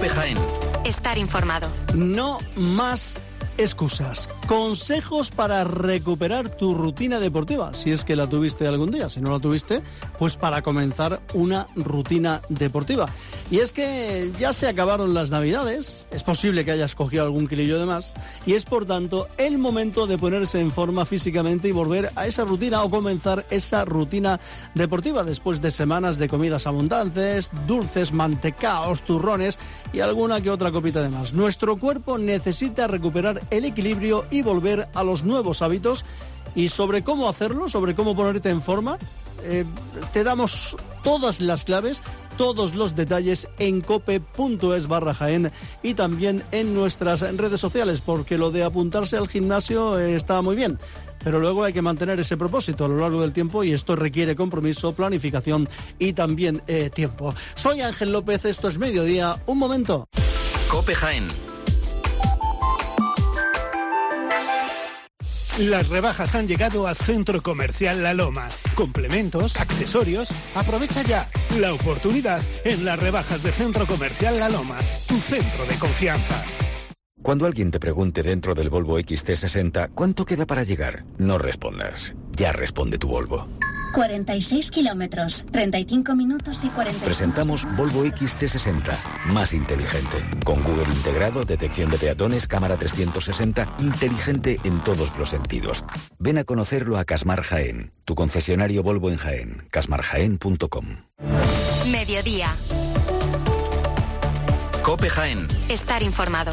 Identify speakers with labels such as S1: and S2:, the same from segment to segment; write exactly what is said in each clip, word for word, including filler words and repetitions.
S1: COPE Jaén.
S2: Estar informado.
S3: No más excusas. Consejos para recuperar tu rutina deportiva, si es que la tuviste algún día. Si no la tuviste, pues para comenzar una rutina deportiva. Y es que ya se acabaron las Navidades, es posible que hayas cogido algún kilillo de más, y es por tanto el momento de ponerse en forma físicamente y volver a esa rutina o comenzar esa rutina deportiva después de semanas de comidas abundantes, dulces, mantecaos, turrones y alguna que otra copita de más. Nuestro cuerpo necesita recuperar el equilibrio y volver a los nuevos hábitos. Y sobre cómo hacerlo, sobre cómo ponerte en forma, eh, te damos todas las claves, todos los detalles en cope.es barra Jaén y también en nuestras redes sociales, porque lo de apuntarse al gimnasio eh, está muy bien, pero luego hay que mantener ese propósito a lo largo del tiempo y esto requiere compromiso, planificación y también eh, tiempo. Soy Ángel López, esto es Mediodía, un momento.
S1: COPE Jaén.
S4: Las rebajas han llegado a Centro Comercial La Loma. Complementos, accesorios. Aprovecha ya la oportunidad en las rebajas de Centro Comercial La Loma, tu centro de confianza.
S5: Cuando alguien te pregunte dentro del Volvo X C sesenta ¿cuánto queda para llegar? No respondas. Ya responde tu Volvo.
S6: cuarenta y seis kilómetros, treinta y cinco minutos y cuarenta.
S5: Presentamos Volvo X C sesenta, más inteligente. Con Google integrado, detección de peatones, cámara trescientos sesenta, inteligente en todos los sentidos. Ven a conocerlo a Casmar Jaén, tu concesionario Volvo en Jaén, casmar jaén punto com.
S2: Mediodía.
S1: COPE Jaén.
S2: Estar informado.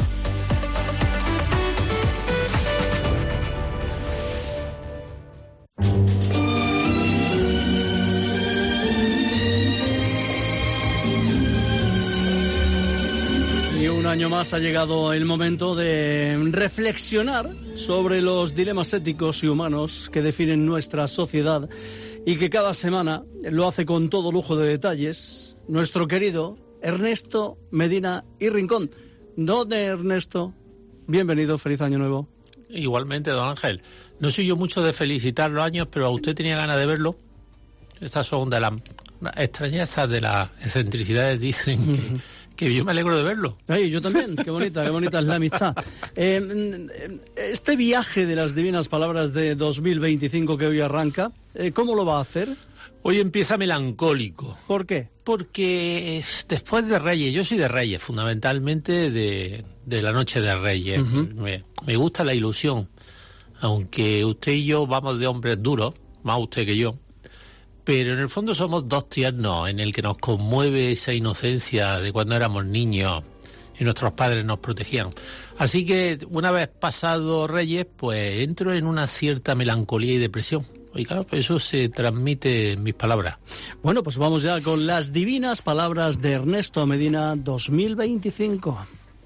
S3: Un año más ha llegado el momento de reflexionar sobre los dilemas éticos y humanos que definen nuestra sociedad y que cada semana lo hace con todo lujo de detalles nuestro querido Ernesto Medina y Rincón. Don Ernesto, bienvenido, feliz año nuevo.
S7: Igualmente, don Ángel. No soy yo mucho de felicitar los años, pero a usted tenía ganas de verlo. Estas son de las extrañezas de las excentricidades, dicen que... que yo me alegro de verlo.
S3: Ay, yo también, qué bonita, qué bonita es la amistad. Eh, este viaje de las divinas palabras de dos mil veinticinco que hoy arranca, eh, ¿cómo lo va a hacer?
S7: Hoy empieza melancólico.
S3: ¿Por qué?
S7: Porque después de Reyes, yo soy de Reyes, fundamentalmente de, de la noche de Reyes. Uh-huh. Me, me gusta la ilusión, aunque usted y yo vamos de hombres duros, más usted que yo. Pero en el fondo somos dos tiernos, en el que nos conmueve esa inocencia de cuando éramos niños y nuestros padres nos protegían. Así que una vez pasado Reyes, pues entro en una cierta melancolía y depresión. Y claro, pues eso se transmite en mis palabras.
S3: Bueno, pues vamos ya con las divinas palabras de Ernesto Medina dos mil veinticinco.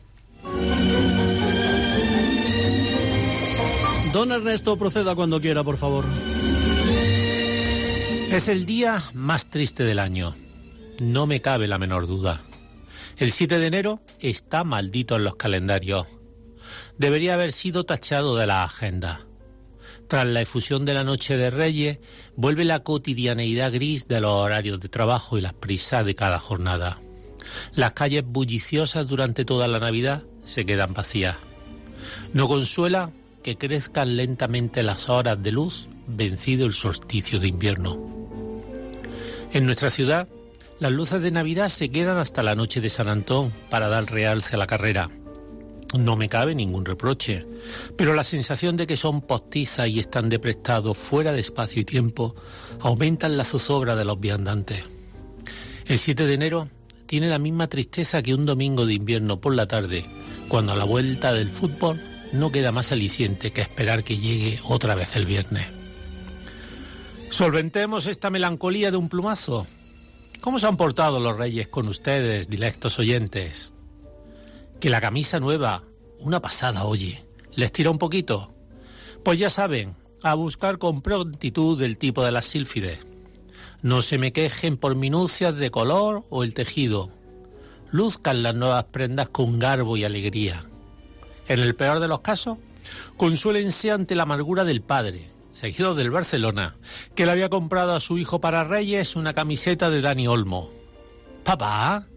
S3: Don Ernesto, proceda cuando quiera, por favor.
S7: Es el día más triste del año, no me cabe la menor duda. El siete de enero está maldito en los calendarios. Debería haber sido tachado de la agenda. Tras la efusión de la noche de Reyes, vuelve la cotidianeidad gris de los horarios de trabajo y las prisas de cada jornada. Las calles bulliciosas durante toda la Navidad se quedan vacías. No consuela que crezcan lentamente las horas de luz, vencido el solsticio de invierno. En nuestra ciudad, las luces de Navidad se quedan hasta la noche de San Antón para dar realce a la carrera. No me cabe ningún reproche, pero la sensación de que son postizas y están de prestado fuera de espacio y tiempo aumentan la zozobra de los viandantes. El siete de enero tiene la misma tristeza que un domingo de invierno por la tarde, cuando a la vuelta del fútbol no queda más aliciente que esperar que llegue otra vez el viernes. Solventemos esta melancolía de un plumazo. ¿Cómo se han portado los Reyes con ustedes, dilectos oyentes? Que la camisa nueva, una pasada, oye, ¿les tira un poquito? Pues ya saben, a buscar con prontitud el tipo de las sílfides. No se me quejen por minucias de color o el tejido. Luzcan las nuevas prendas con garbo y alegría. En el peor de los casos, consuélense ante la amargura del padre, seguido del Barcelona, que le había comprado a su hijo para Reyes una camiseta de Dani Olmo. Papá,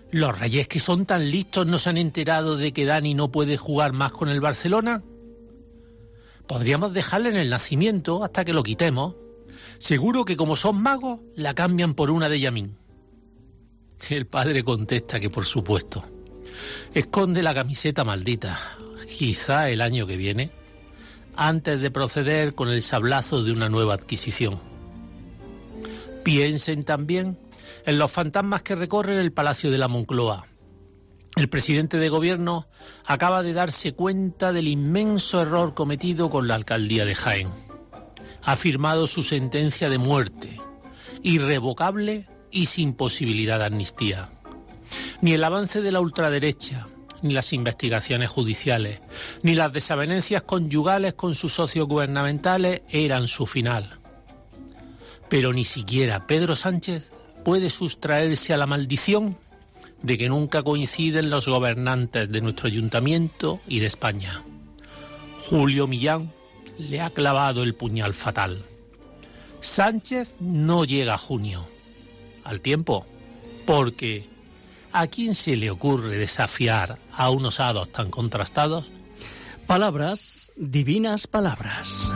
S7: ¿Los Reyes, que son tan listos, no se han enterado de que Dani no puede jugar más con el Barcelona? Podríamos dejarle en el nacimiento hasta que lo quitemos. Seguro que como son magos, la cambian por una de Yamín. El padre contesta que por supuesto. Esconde la camiseta maldita, quizá el año que viene, antes de proceder con el sablazo de una nueva adquisición. Piensen también en los fantasmas que recorren el Palacio de la Moncloa. El presidente de gobierno acaba de darse cuenta del inmenso error cometido con la alcaldía de Jaén. Ha firmado su sentencia de muerte, irrevocable y sin posibilidad de amnistía. Ni el avance de la ultraderecha, ni las investigaciones judiciales, ni las desavenencias conyugales con sus socios gubernamentales eran su final. Pero ni siquiera Pedro Sánchez puede sustraerse a la maldición de que nunca coinciden los gobernantes de nuestro ayuntamiento y de España. Julio Millán le ha clavado el puñal fatal. Sánchez no llega a junio. Al tiempo, porque ¿a quién se le ocurre desafiar a unos hados tan contrastados?
S3: Palabras, divinas palabras.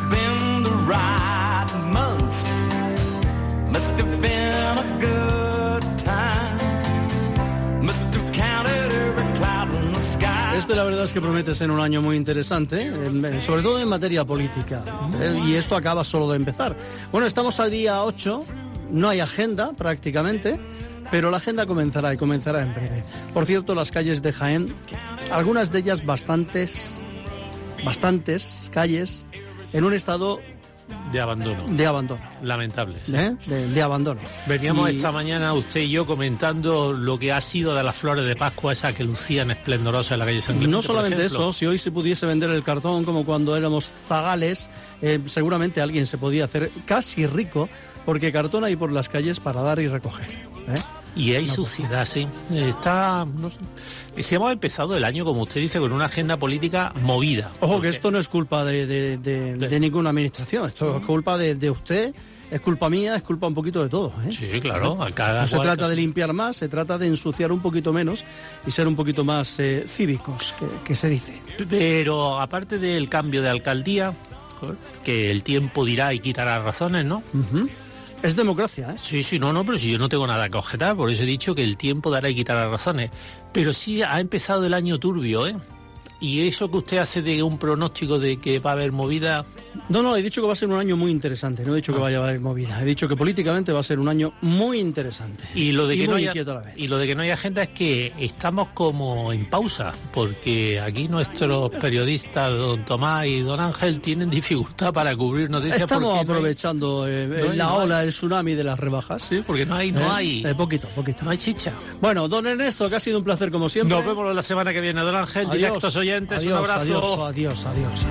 S3: Este la verdad es que promete ser un año muy interesante, sobre todo en materia política, y esto acaba solo de empezar. Bueno, estamos al día ocho, no hay agenda prácticamente, pero la agenda comenzará y comenzará en breve. Por cierto, las calles de Jaén, algunas de ellas bastantes, bastantes calles en un estado
S7: de abandono.
S3: De abandono.
S7: Lamentable. Sí.
S3: ¿Eh? De, de abandono.
S7: Veníamos
S3: y...
S7: esta mañana usted y yo comentando lo que ha sido de las flores de Pascua, esa que lucían esplendorosas en la calle San Clemente.
S3: No solamente eso, si hoy se pudiese vender el cartón como cuando éramos zagales, eh, seguramente alguien se podía hacer casi rico, porque cartón hay por las calles para dar y recoger. ¿eh?
S7: Y hay no, suciedad, sí. Está, no sé. Si hemos empezado el año, como usted dice, con una agenda política movida.
S3: Ojo, porque... que esto no es culpa de, de, de, de... de ninguna administración. Esto es culpa de, de usted, es culpa mía, es culpa un poquito de todo. ¿eh?
S7: Sí, claro. A cada
S3: no se
S7: cual...
S3: trata de limpiar más, se trata de ensuciar un poquito menos y ser un poquito más eh, cívicos, que, que se dice.
S7: Pero aparte del cambio de alcaldía, que el tiempo dirá y quitará razones, ¿no?
S3: Uh-huh. Es democracia, ¿eh?
S7: Sí, sí, no, no, pero si yo no tengo nada que objetar, por eso he dicho que el tiempo dará y quitará razones. Pero sí ha empezado el año turbio, ¿eh? Y eso que usted hace de un pronóstico de que va a haber movida...
S3: No, no, he dicho que va a ser un año muy interesante, no he dicho ah. que vaya a haber movida, he dicho que políticamente va a ser un año muy interesante.
S7: Y lo de,
S3: y
S7: que, no haya,
S3: a la vez.
S7: y lo de que no hay agenda es que estamos como en pausa, porque aquí nuestros periodistas, don Tomás y don Ángel, tienen dificultad para cubrir noticias.
S3: Estamos aprovechando no hay, eh, no hay, la no ola, hay. el tsunami de las rebajas.
S7: Sí, porque no hay... no
S3: eh,
S7: hay
S3: eh, poquito, poquito.
S7: No hay chicha.
S3: Bueno, don Ernesto, que ha sido un placer como siempre.
S7: Nos vemos la semana que viene, don Ángel.
S3: Adiós,
S7: directos oyentes,
S3: adiós,
S7: un abrazo.
S3: Adiós, adiós, adiós.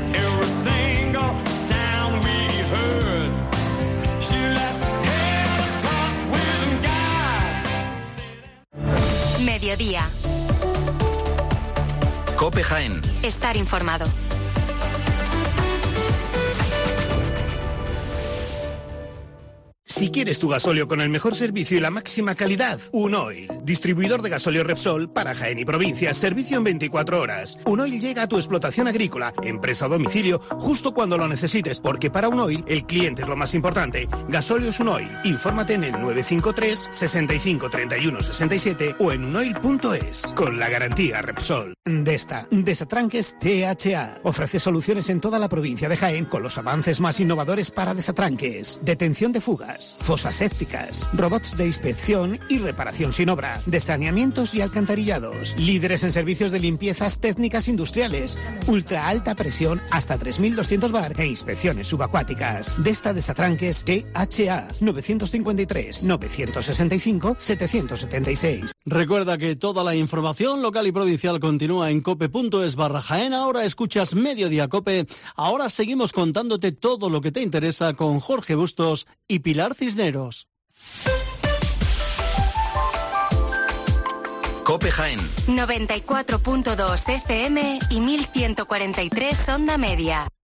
S2: Mediodía.
S1: COPE Jaén.
S2: Estar informado.
S4: Si quieres tu gasóleo con el mejor servicio y la máxima calidad, Unoil, distribuidor de gasóleo Repsol para Jaén y provincia, servicio en veinticuatro horas. Unoil llega a tu explotación agrícola, empresa o domicilio, justo cuando lo necesites, porque para Unoil el cliente es lo más importante. Gasóleos Unoil. Infórmate en el nueve cinco tres, sesenta y cinco, treinta y uno, sesenta y siete o en unoil punto es, con la garantía Repsol. Desta, Desatranques T H A. Ofrece soluciones en toda la provincia de Jaén con los avances más innovadores para desatranques, detención de fugas, fosas sépticas, robots de inspección y reparación sin obra, de saneamientos y alcantarillados, líderes en servicios de limpiezas técnicas industriales, ultra alta presión hasta tres mil doscientos bar e inspecciones subacuáticas. De esta Desatranques T H A nueve cinco tres, nueve seis cinco, siete siete seis.
S3: Recuerda que toda la información local y provincial continúa en cope punto es barra Jaén. Ahora escuchas Mediodía Cope. Ahora seguimos contándote todo lo que te interesa con Jorge Bustos y Pilar Cisneros.
S1: COPE Jaén.
S2: noventa y cuatro punto dos F M y mil ciento cuarenta y tres onda media.